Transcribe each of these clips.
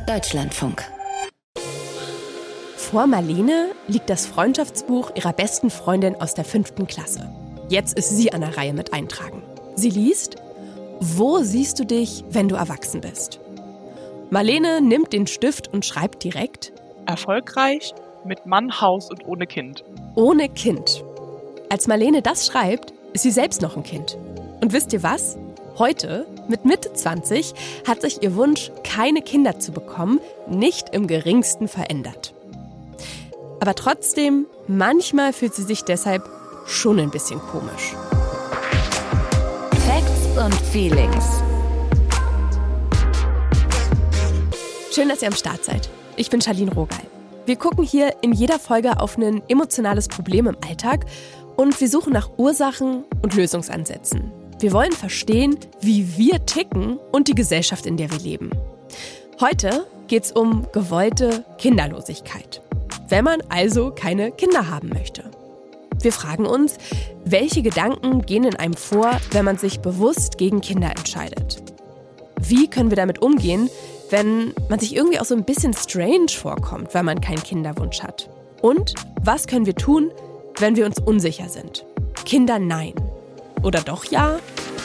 Deutschlandfunk. Vor Marlene liegt das Freundschaftsbuch ihrer besten Freundin aus der 5. Klasse. Jetzt ist sie an der Reihe mit eintragen. Sie liest: Wo siehst du dich, wenn du erwachsen bist? Marlene nimmt den Stift und schreibt direkt: Erfolgreich, mit Mann, Haus und ohne Kind. Ohne Kind. Als Marlene das schreibt, ist sie selbst noch ein Kind. Und wisst ihr was? Heute, mit Mitte 20, hat sich ihr Wunsch, keine Kinder zu bekommen, nicht im geringsten verändert. Aber trotzdem, manchmal fühlt sie sich deshalb schon ein bisschen komisch. Facts und Feelings. Schön, dass ihr am Start seid. Ich bin Charlene Rogal. Wir gucken hier in jeder Folge auf ein emotionales Problem im Alltag und wir suchen nach Ursachen und Lösungsansätzen. Wir wollen verstehen, wie wir ticken und die Gesellschaft, in der wir leben. Heute geht's um gewollte Kinderlosigkeit. Wenn man also keine Kinder haben möchte. Wir fragen uns, welche Gedanken gehen in einem vor, wenn man sich bewusst gegen Kinder entscheidet? Wie können wir damit umgehen, wenn man sich irgendwie auch so ein bisschen strange vorkommt, weil man keinen Kinderwunsch hat? Und was können wir tun, wenn wir uns unsicher sind? Kinder nein. Oder doch ja?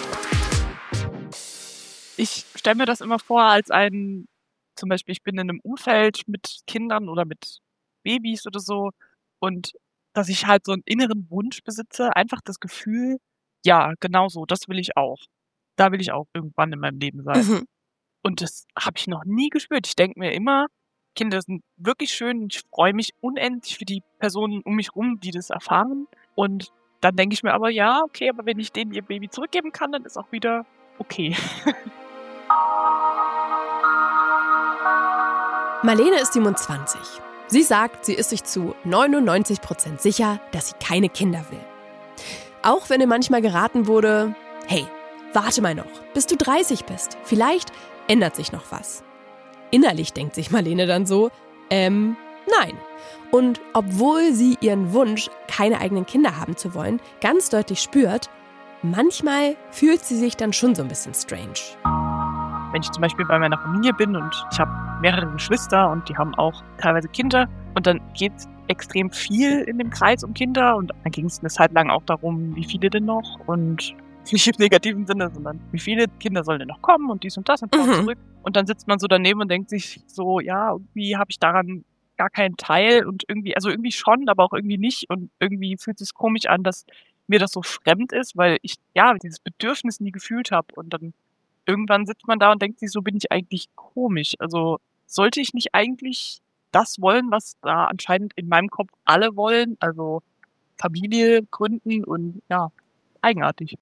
Ich stelle mir das immer vor als zum Beispiel, ich bin in einem Umfeld mit Kindern oder mit Babys oder so und dass ich halt so einen inneren Wunsch besitze, einfach das Gefühl, ja, genau so, das will ich auch. Da will ich auch irgendwann in meinem Leben sein. Mhm. Und das habe ich noch nie gespürt. Ich denke mir immer, Kinder sind wirklich schön. Ich freue mich unendlich für die Personen um mich rum, die das erfahren. Und dann denke ich mir aber, ja, okay, aber wenn ich denen ihr Baby zurückgeben kann, dann ist auch wieder okay. Marlene ist 27. Sie sagt, sie ist sich zu 99% sicher, dass sie keine Kinder will. Auch wenn ihr manchmal geraten wurde, hey, warte mal noch, bis du 30 bist. Vielleicht ändert sich noch was. Innerlich denkt sich Marlene dann so, nein. Und obwohl sie ihren Wunsch, keine eigenen Kinder haben zu wollen, ganz deutlich spürt, manchmal fühlt sie sich dann schon so ein bisschen strange. Wenn ich zum Beispiel bei meiner Familie bin und ich habe mehrere Geschwister und die haben auch teilweise Kinder und dann geht es extrem viel in dem Kreis um Kinder und dann ging es eine Zeit lang auch darum, wie viele denn noch und nicht im negativen Sinne, sondern wie viele Kinder sollen denn noch kommen und dies und das und zurück. Und dann sitzt man so daneben und denkt sich so, ja, irgendwie habe ich daran gar keinen Teil und irgendwie schon, aber auch irgendwie nicht und irgendwie fühlt es sich komisch an, dass mir das so fremd ist, weil ich ja dieses Bedürfnis nie gefühlt habe und dann irgendwann sitzt man da und denkt sich, so bin ich eigentlich komisch. Also sollte ich nicht eigentlich das wollen, was da anscheinend in meinem Kopf alle wollen, also Familie gründen und ja, eigenartig.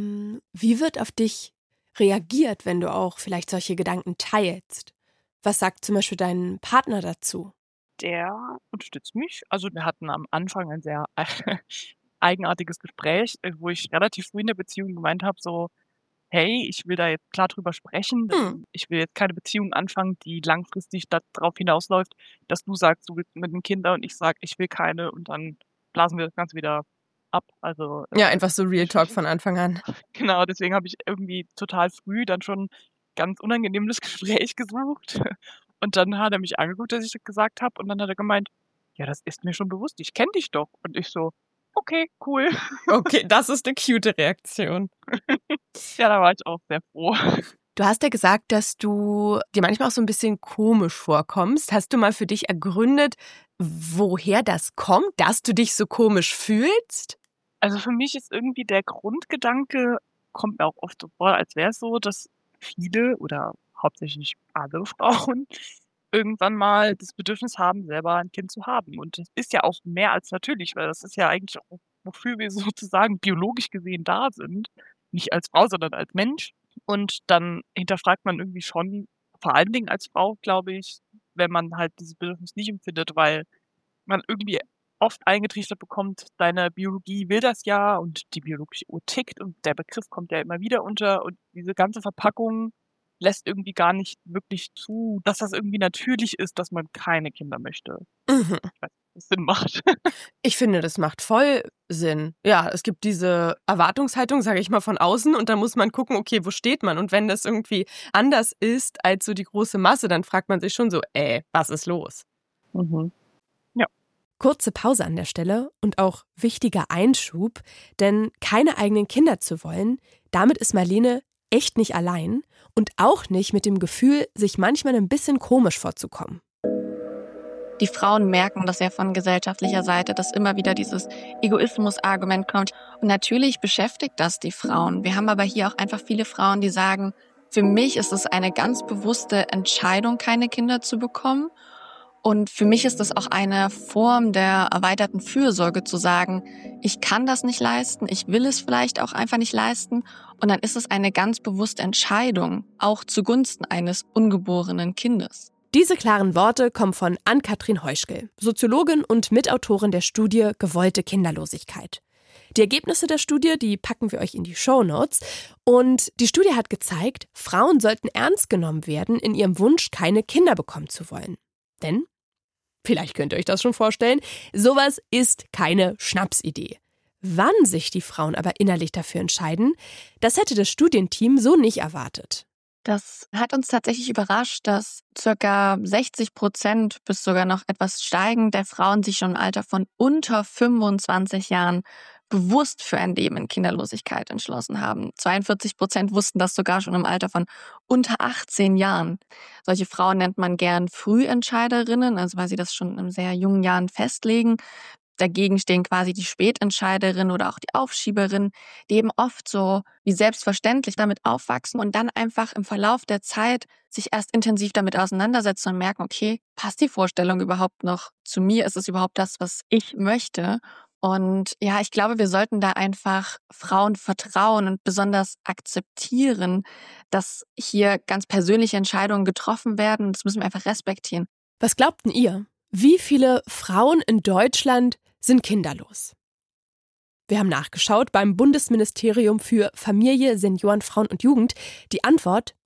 Wie wird auf dich reagiert, wenn du auch vielleicht solche Gedanken teilst? Was sagt zum Beispiel dein Partner dazu? Der unterstützt mich. Also wir hatten am Anfang ein sehr eigenartiges Gespräch, wo ich relativ früh in der Beziehung gemeint habe, so, hey, ich will da jetzt klar drüber sprechen. Ich will jetzt keine Beziehung anfangen, die langfristig darauf hinausläuft, dass du sagst, du willst mit einem Kind und ich sage, ich will keine und dann blasen wir das Ganze wieder ab. Also Ja, einfach so Real Talk von Anfang an. genau, deswegen habe ich irgendwie total früh dann schon ganz unangenehmes Gespräch gesucht. Und dann hat er mich angeguckt, dass ich das gesagt habe. Und dann hat er gemeint, ja, das ist mir schon bewusst, ich kenne dich doch. Und ich so, okay, cool. Okay, das ist eine cute Reaktion. Ja, da war ich auch sehr froh. Du hast ja gesagt, dass du dir manchmal auch so ein bisschen komisch vorkommst. Hast du mal für dich ergründet, woher das kommt, dass du dich so komisch fühlst? Also für mich ist irgendwie der Grundgedanke, kommt mir auch oft so vor, als wäre es so, dass viele oder hauptsächlich alle Frauen irgendwann mal das Bedürfnis haben, selber ein Kind zu haben. Und das ist ja auch mehr als natürlich, weil das ist ja eigentlich auch, wofür wir sozusagen biologisch gesehen da sind. Nicht als Frau, sondern als Mensch. Und dann hinterfragt man irgendwie schon, vor allen Dingen als Frau, glaube ich, wenn man halt dieses Bedürfnis nicht empfindet, weil man irgendwie oft eingetrichtert bekommt, deine Biologie will das ja und die biologische Uhr tickt und der Begriff kommt ja immer wieder unter und diese ganze Verpackung lässt irgendwie gar nicht wirklich zu, dass das irgendwie natürlich ist, dass man keine Kinder möchte. Mhm. Ich weiß. das Sinn macht. Ich finde, das macht voll Sinn. Ja, es gibt diese Erwartungshaltung, sage ich mal, von außen und dann muss man gucken, okay, wo steht man? Und wenn das irgendwie anders ist als so die große Masse, dann fragt man sich schon so, was ist los? Mhm. Kurze Pause an der Stelle und auch wichtiger Einschub, denn keine eigenen Kinder zu wollen, damit ist Marlene echt nicht allein und auch nicht mit dem Gefühl, sich manchmal ein bisschen komisch vorzukommen. Die Frauen merken das ja von gesellschaftlicher Seite, dass immer wieder dieses Egoismus-Argument kommt. Und natürlich beschäftigt das die Frauen. Wir haben aber hier auch einfach viele Frauen, die sagen, für mich ist es eine ganz bewusste Entscheidung, keine Kinder zu bekommen. Und für mich ist es auch eine Form der erweiterten Fürsorge zu sagen, ich kann das nicht leisten, ich will es vielleicht auch einfach nicht leisten. Und dann ist es eine ganz bewusste Entscheidung, auch zugunsten eines ungeborenen Kindes. Diese klaren Worte kommen von Ann-Kathrin Heuschkel, Soziologin und Mitautorin der Studie Gewollte Kinderlosigkeit. Die Ergebnisse der Studie, die packen wir euch in die Shownotes. Und die Studie hat gezeigt, Frauen sollten ernst genommen werden in ihrem Wunsch, keine Kinder bekommen zu wollen. Denn vielleicht könnt ihr euch das schon vorstellen, sowas ist keine Schnapsidee. Wann sich die Frauen aber innerlich dafür entscheiden, das hätte das Studienteam so nicht erwartet. Das hat uns tatsächlich überrascht, dass ca. 60% bis sogar noch etwas steigend der Frauen sich schon im Alter von unter 25 Jahren bewusst für ein Leben in Kinderlosigkeit entschlossen haben. 42% wussten das sogar schon im Alter von unter 18 Jahren. Solche Frauen nennt man gern Frühentscheiderinnen, also weil sie das schon in sehr jungen Jahren festlegen. Dagegen stehen quasi die Spätentscheiderinnen oder auch die Aufschieberinnen, die eben oft so wie selbstverständlich damit aufwachsen und dann einfach im Verlauf der Zeit sich erst intensiv damit auseinandersetzen und merken, okay, passt die Vorstellung überhaupt noch zu mir? Ist es überhaupt das, was ich möchte? Und ja, ich glaube, wir sollten da einfach Frauen vertrauen und besonders akzeptieren, dass hier ganz persönliche Entscheidungen getroffen werden. Das müssen wir einfach respektieren. Was glaubt denn ihr? Wie viele Frauen in Deutschland sind kinderlos? Wir haben nachgeschaut beim Bundesministerium für Familie, Senioren, Frauen und Jugend. Die Antwort: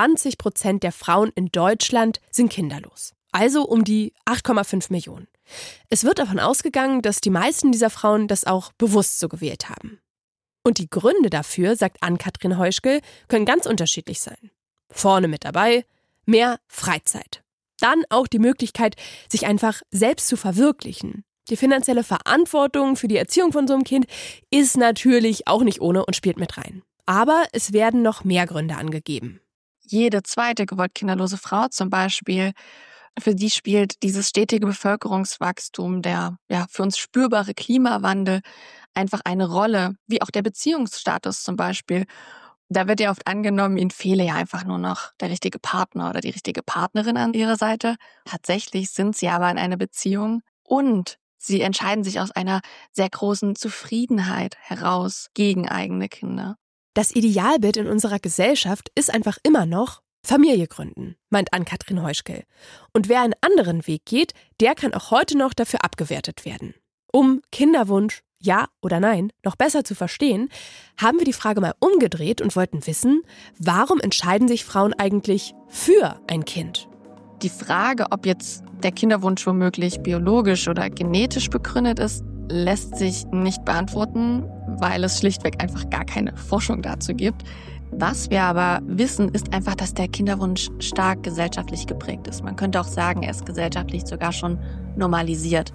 20% der Frauen in Deutschland sind kinderlos. Also um die 8,5 Millionen. Es wird davon ausgegangen, dass die meisten dieser Frauen das auch bewusst so gewählt haben. Und die Gründe dafür, sagt Ann-Kathrin Heuschkel, können ganz unterschiedlich sein. Vorne mit dabei: mehr Freizeit. Dann auch die Möglichkeit, sich einfach selbst zu verwirklichen. Die finanzielle Verantwortung für die Erziehung von so einem Kind ist natürlich auch nicht ohne und spielt mit rein. Aber es werden noch mehr Gründe angegeben. Jede zweite gewollt kinderlose Frau zum Beispiel, für die spielt dieses stetige Bevölkerungswachstum, der für uns spürbare Klimawandel einfach eine Rolle, wie auch der Beziehungsstatus zum Beispiel. Da wird ja oft angenommen, ihnen fehle ja einfach nur noch der richtige Partner oder die richtige Partnerin an ihrer Seite. Tatsächlich sind sie aber in einer Beziehung und sie entscheiden sich aus einer sehr großen Zufriedenheit heraus gegen eigene Kinder. Das Idealbild in unserer Gesellschaft ist einfach immer noch Familie gründen, meint Ann-Kathrin Heuschkel. Und wer einen anderen Weg geht, der kann auch heute noch dafür abgewertet werden. Um Kinderwunsch, ja oder nein, noch besser zu verstehen, haben wir die Frage mal umgedreht und wollten wissen, warum entscheiden sich Frauen eigentlich für ein Kind? Die Frage, ob jetzt der Kinderwunsch womöglich biologisch oder genetisch begründet ist, lässt sich nicht beantworten, weil es schlichtweg einfach gar keine Forschung dazu gibt. Was wir aber wissen, ist einfach, dass der Kinderwunsch stark gesellschaftlich geprägt ist. Man könnte auch sagen, er ist gesellschaftlich sogar schon normalisiert.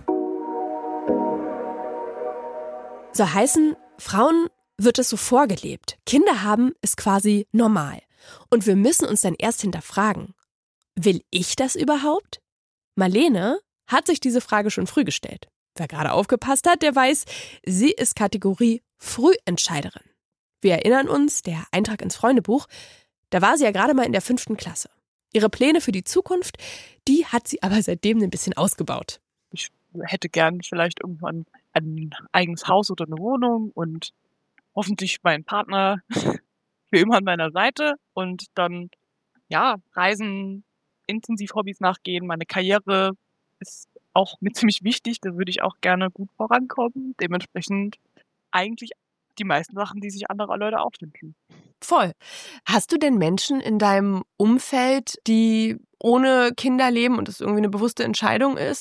Soll heißen, Frauen wird es so vorgelebt. Kinder haben ist quasi normal. Und wir müssen uns dann erst hinterfragen, will ich das überhaupt? Marlene hat sich diese Frage schon früh gestellt. Wer gerade aufgepasst hat, der weiß, sie ist Kategorie Frühentscheiderin. Wir erinnern uns, der Eintrag ins Freundebuch, da war sie ja gerade mal in der 5. Klasse. Ihre Pläne für die Zukunft, die hat sie aber seitdem ein bisschen ausgebaut. Ich hätte gern vielleicht irgendwann ein eigenes Haus oder eine Wohnung und hoffentlich meinen Partner für immer an meiner Seite und dann, reisen, intensiv Hobbys nachgehen. Meine Karriere ist auch mir ziemlich wichtig, da würde ich auch gerne gut vorankommen. Dementsprechend eigentlich die meisten Sachen, die sich andere Leute auch wünschen. Voll. Hast du denn Menschen in deinem Umfeld, die ohne Kinder leben und das irgendwie eine bewusste Entscheidung ist?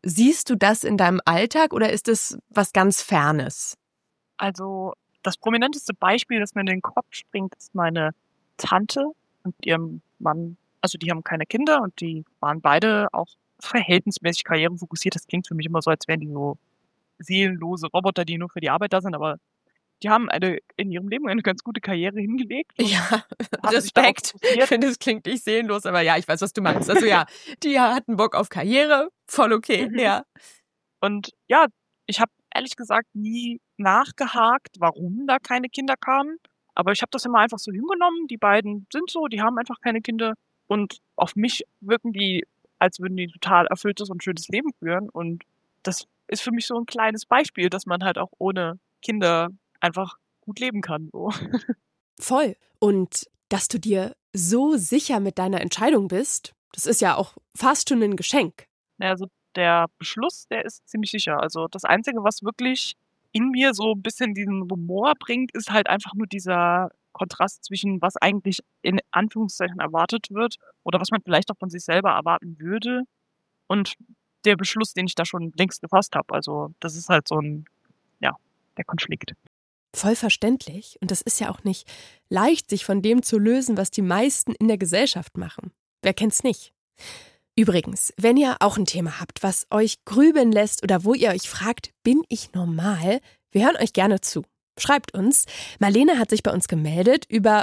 Siehst du das in deinem Alltag oder ist es was ganz Fernes? Also das prominenteste Beispiel, das mir in den Kopf springt, ist meine Tante und ihrem Mann. Also die haben keine Kinder und die waren beide auch verhältnismäßig karrierefokussiert. Das klingt für mich immer so, als wären die so seelenlose Roboter, die nur für die Arbeit da sind, aber die haben in ihrem Leben eine ganz gute Karriere hingelegt. Ja, haben sich darauf Respekt. Ich fokussiert. finde, es klingt nicht seelenlos, aber ja, ich weiß, was du meinst. Also ja, die hatten Bock auf Karriere, voll okay, Mhm. ja. Und ja, ich habe ehrlich gesagt nie nachgehakt, warum da keine Kinder kamen. Aber ich habe das immer einfach so hingenommen. Die beiden sind so, die haben einfach keine Kinder. Und auf mich wirken die, als würden die total erfülltes und schönes Leben führen. Und das ist für mich so ein kleines Beispiel, dass man halt auch ohne Kinder einfach gut leben kann. So. Voll. Und dass du dir so sicher mit deiner Entscheidung bist, das ist ja auch fast schon ein Geschenk. Naja, also der Beschluss, der ist ziemlich sicher. Also das Einzige, was wirklich in mir so ein bisschen diesen Humor bringt, ist halt einfach nur dieser Kontrast zwischen, was eigentlich in Anführungszeichen erwartet wird oder was man vielleicht auch von sich selber erwarten würde und der Beschluss, den ich da schon längst gefasst habe. Also das ist halt so der Konflikt. Voll verständlich. Und das ist ja auch nicht leicht, sich von dem zu lösen, was die meisten in der Gesellschaft machen. Wer kennt's nicht? Übrigens, wenn ihr auch ein Thema habt, was euch grübeln lässt oder wo ihr euch fragt, bin ich normal? Wir hören euch gerne zu. Schreibt uns. Marlene hat sich bei uns gemeldet über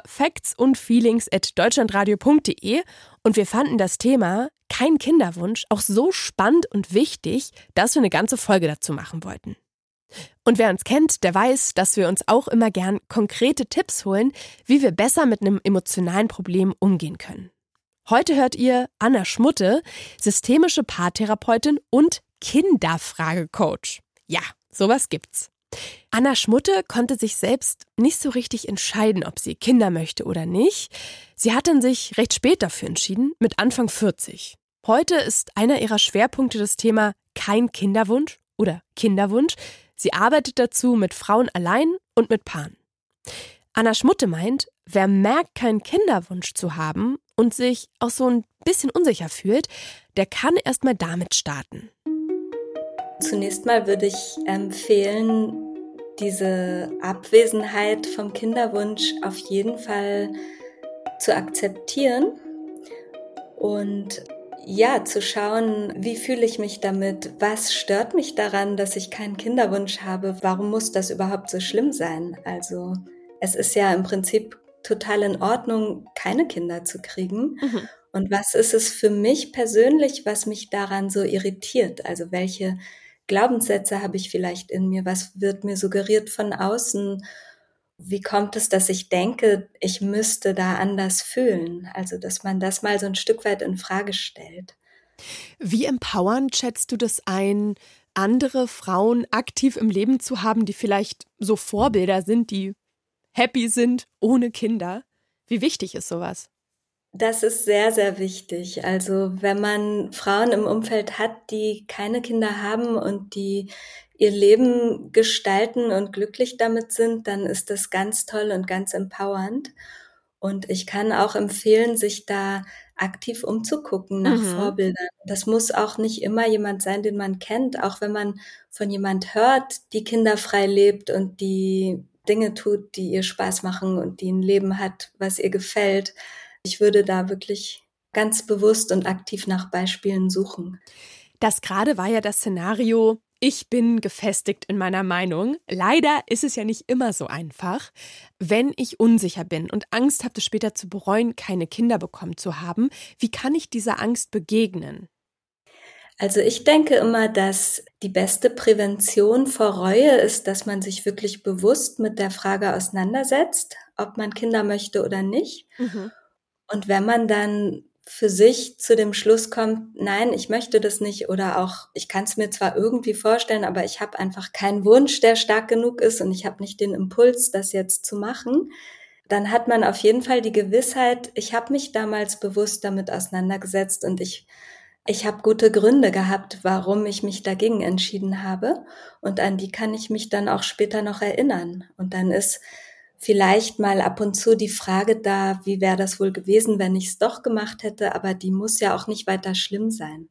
factsundfeelings@deutschlandradio.de und wir fanden das Thema kein Kinderwunsch auch so spannend und wichtig, dass wir eine ganze Folge dazu machen wollten. Und wer uns kennt, der weiß, dass wir uns auch immer gern konkrete Tipps holen, wie wir besser mit einem emotionalen Problem umgehen können. Heute hört ihr Anna Schmutte, systemische Paartherapeutin und Kinderfragecoach. Ja, sowas gibt's. Anna Schmutte konnte sich selbst nicht so richtig entscheiden, ob sie Kinder möchte oder nicht. Sie hat dann sich recht spät dafür entschieden, mit Anfang 40. Heute ist einer ihrer Schwerpunkte das Thema kein Kinderwunsch oder Kinderwunsch. Sie arbeitet dazu mit Frauen allein und mit Paaren. Anna Schmutte meint, wer merkt, keinen Kinderwunsch zu haben und sich auch so ein bisschen unsicher fühlt, der kann erst mal damit starten. Zunächst mal würde ich empfehlen, diese Abwesenheit vom Kinderwunsch auf jeden Fall zu akzeptieren und ja, zu schauen, wie fühle ich mich damit, was stört mich daran, dass ich keinen Kinderwunsch habe, warum muss das überhaupt so schlimm sein? Also es ist ja im Prinzip total in Ordnung, keine Kinder zu kriegen. Und was ist es für mich persönlich, was mich daran so irritiert? Also welche Glaubenssätze habe ich vielleicht in mir? Was wird mir suggeriert von außen? Wie kommt es, dass ich denke, ich müsste da anders fühlen? Also, dass man das mal so ein Stück weit in Frage stellt. Wie empowernd schätzt du das ein, andere Frauen aktiv im Leben zu haben, die vielleicht so Vorbilder sind, die happy sind ohne Kinder? Wie wichtig ist sowas? Das ist sehr, sehr wichtig. Also wenn man Frauen im Umfeld hat, die keine Kinder haben und die ihr Leben gestalten und glücklich damit sind, dann ist das ganz toll und ganz empowernd. Und ich kann auch empfehlen, sich da aktiv umzugucken nach Vorbildern. Das muss auch nicht immer jemand sein, den man kennt, auch wenn man von jemand hört, die kinderfrei lebt und die Dinge tut, die ihr Spaß machen und die ein Leben hat, was ihr gefällt. Ich würde da wirklich ganz bewusst und aktiv nach Beispielen suchen. Das gerade war ja das Szenario, ich bin gefestigt in meiner Meinung. Leider ist es ja nicht immer so einfach. Wenn ich unsicher bin und Angst habe, das später zu bereuen, keine Kinder bekommen zu haben, wie kann ich dieser Angst begegnen? Also ich denke immer, dass die beste Prävention vor Reue ist, dass man sich wirklich bewusst mit der Frage auseinandersetzt, ob man Kinder möchte oder nicht. Und wenn man dann für sich zu dem Schluss kommt, nein, ich möchte das nicht oder auch, ich kann es mir zwar irgendwie vorstellen, aber ich habe einfach keinen Wunsch, der stark genug ist und ich habe nicht den Impuls, das jetzt zu machen, dann hat man auf jeden Fall die Gewissheit, ich habe mich damals bewusst damit auseinandergesetzt und ich habe gute Gründe gehabt, warum ich mich dagegen entschieden habe und an die kann ich mich dann auch später noch erinnern. Und dann ist vielleicht mal ab und zu die Frage da, wie wäre das wohl gewesen, wenn ich es doch gemacht hätte, aber die muss ja auch nicht weiter schlimm sein.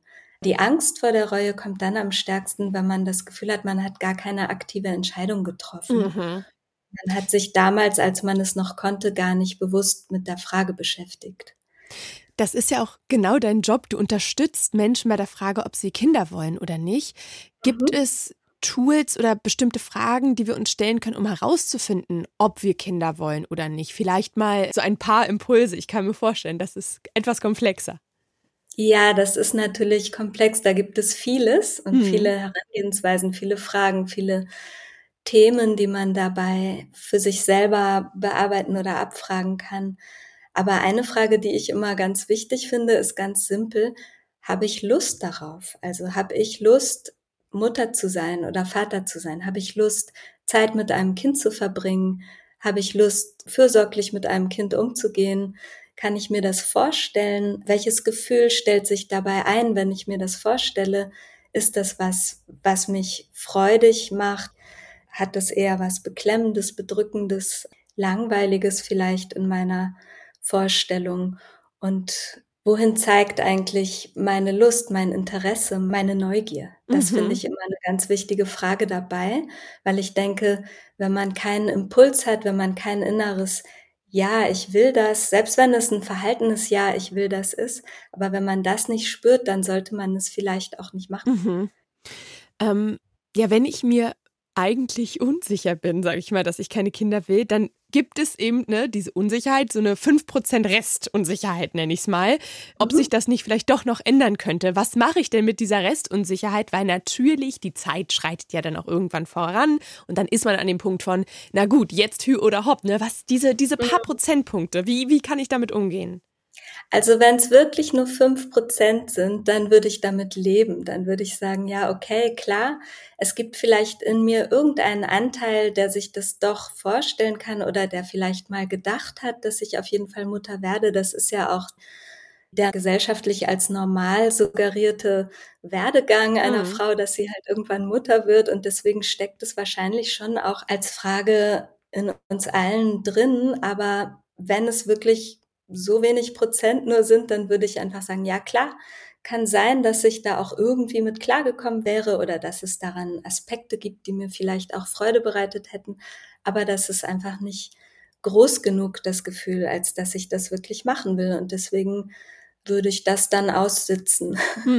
Die Angst vor der Reue kommt dann am stärksten, wenn man das Gefühl hat, man hat gar keine aktive Entscheidung getroffen. Man hat sich damals, als man es noch konnte, gar nicht bewusst mit der Frage beschäftigt. Das ist ja auch genau dein Job. Du unterstützt Menschen bei der Frage, ob sie Kinder wollen oder nicht. Gibt es Tools oder bestimmte Fragen, die wir uns stellen können, um herauszufinden, ob wir Kinder wollen oder nicht? Vielleicht mal so ein paar Impulse. Ich kann mir vorstellen, das ist etwas komplexer. Ja, das ist natürlich komplex. Da gibt es vieles und viele Herangehensweisen, viele Fragen, viele Themen, die man dabei für sich selber bearbeiten oder abfragen kann. Aber eine Frage, die ich immer ganz wichtig finde, ist ganz simpel. Habe ich Lust darauf? Also habe ich Lust, Mutter zu sein oder Vater zu sein? Habe ich Lust, Zeit mit einem Kind zu verbringen? Habe ich Lust, fürsorglich mit einem Kind umzugehen? Kann ich mir das vorstellen? Welches Gefühl stellt sich dabei ein, wenn ich mir das vorstelle? Ist das was mich freudig macht? Hat das eher was Beklemmendes, Bedrückendes, Langweiliges vielleicht in meiner Vorstellung? Und wohin zeigt eigentlich meine Lust, mein Interesse, meine Neugier? Das finde ich immer eine ganz wichtige Frage dabei, weil ich denke, wenn man keinen Impuls hat, wenn man kein inneres Ja, ich will das, selbst wenn es ein verhaltenes Ja, ich will das ist, aber wenn man das nicht spürt, dann sollte man es vielleicht auch nicht machen. Ja, wenn ich mir eigentlich unsicher bin, sage ich mal, dass ich keine Kinder will, dann gibt es eben diese Unsicherheit, so eine 5% Restunsicherheit, nenne ich es mal, ob sich das nicht vielleicht doch noch ändern könnte. Was mache ich denn mit dieser Restunsicherheit? Weil natürlich die Zeit schreitet ja dann auch irgendwann voran und dann ist man an dem Punkt von, na gut, jetzt Hü oder Hopp, was diese paar Prozentpunkte, wie kann ich damit umgehen? Also wenn es wirklich nur 5% sind, dann würde ich damit leben. Dann würde ich sagen, ja, okay, klar, es gibt vielleicht in mir irgendeinen Anteil, der sich das doch vorstellen kann oder der vielleicht mal gedacht hat, dass ich auf jeden Fall Mutter werde. Das ist ja auch der gesellschaftlich als normal suggerierte Werdegang einer Frau, dass sie halt irgendwann Mutter wird. Und deswegen steckt es wahrscheinlich schon auch als Frage in uns allen drin. Aber wenn es wirklich so wenig Prozent nur sind, dann würde ich einfach sagen, ja klar, kann sein, dass ich da auch irgendwie mit klargekommen wäre oder dass es daran Aspekte gibt, die mir vielleicht auch Freude bereitet hätten, aber das ist einfach nicht groß genug, das Gefühl, als dass ich das wirklich machen will und deswegen würde ich das dann aussitzen.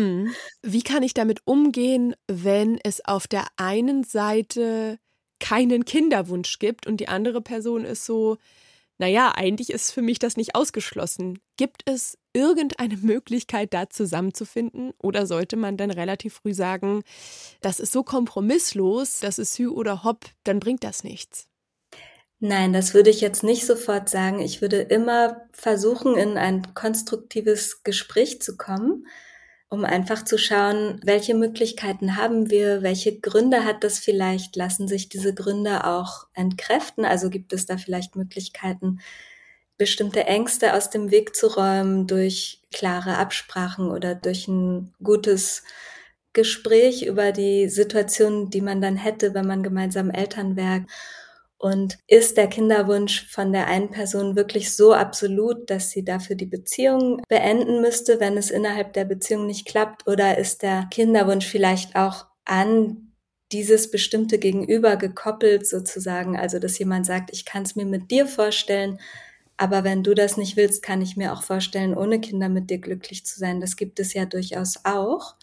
Wie kann ich damit umgehen, wenn es auf der einen Seite keinen Kinderwunsch gibt und die andere Person ist so, naja, eigentlich ist für mich das nicht ausgeschlossen. Gibt es irgendeine Möglichkeit, da zusammenzufinden? Oder sollte man dann relativ früh sagen, das ist so kompromisslos, das ist Hü oder Hopp, dann bringt das nichts? Nein, das würde ich jetzt nicht sofort sagen. Ich würde immer versuchen, in ein konstruktives Gespräch zu kommen, um einfach zu schauen, welche Möglichkeiten haben wir, welche Gründe hat das vielleicht, lassen sich diese Gründe auch entkräften, also gibt es da vielleicht Möglichkeiten, bestimmte Ängste aus dem Weg zu räumen durch klare Absprachen oder durch ein gutes Gespräch über die Situation, die man dann hätte, wenn man gemeinsam Eltern wäre. Und ist der Kinderwunsch von der einen Person wirklich so absolut, dass sie dafür die Beziehung beenden müsste, wenn es innerhalb der Beziehung nicht klappt? Oder ist der Kinderwunsch vielleicht auch an dieses bestimmte Gegenüber gekoppelt sozusagen? Also, dass jemand sagt, ich kann es mir mit dir vorstellen, aber wenn du das nicht willst, kann ich mir auch vorstellen, ohne Kinder mit dir glücklich zu sein. Das gibt es ja durchaus auch.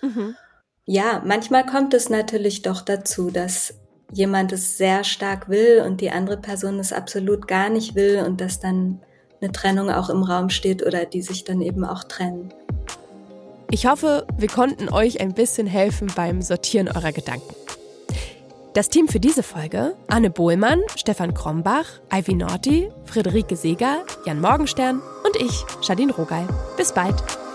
Ja, manchmal kommt es natürlich doch dazu, dass jemand es sehr stark will und die andere Person es absolut gar nicht will und dass dann eine Trennung auch im Raum steht oder die sich dann eben auch trennen. Ich hoffe, wir konnten euch ein bisschen helfen beim Sortieren eurer Gedanken. Das Team für diese Folge: Anne Bohlmann, Stefan Krombach, Ivy Norti, Friederike Seeger, Jan Morgenstern und ich, Charlene Rogal. Bis bald.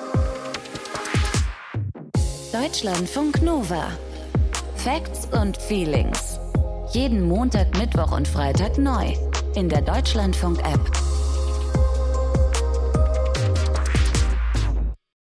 Deutschlandfunk Nova. Facts und Feelings. Jeden Montag, Mittwoch und Freitag neu in der Deutschlandfunk-App.